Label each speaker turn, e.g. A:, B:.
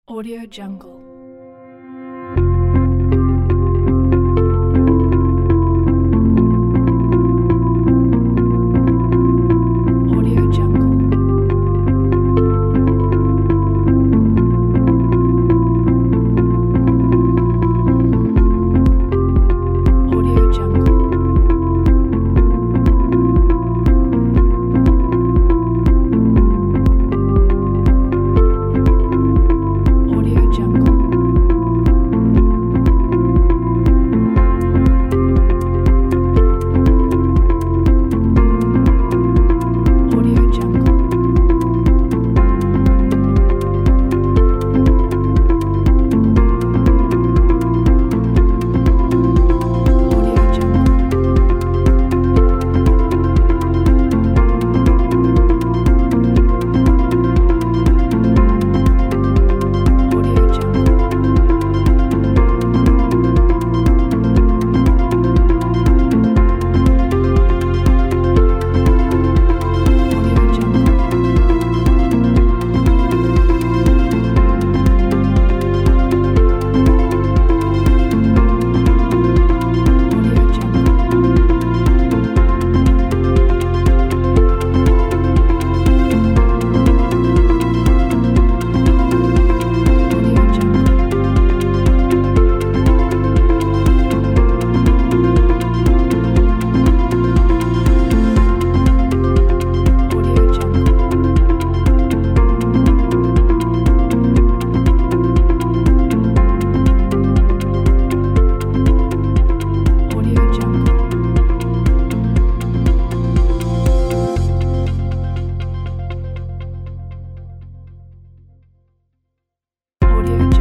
A: Audio Jungle. Audio Jungle. Audio Jungle. Audio Jungle. Audio Jungle. Audio Jungle. Audio Jungle. Audio Jungle. Audio Jungle. Audio Jungle. Audio Jungle. Audio Jungle. Audio Jungle.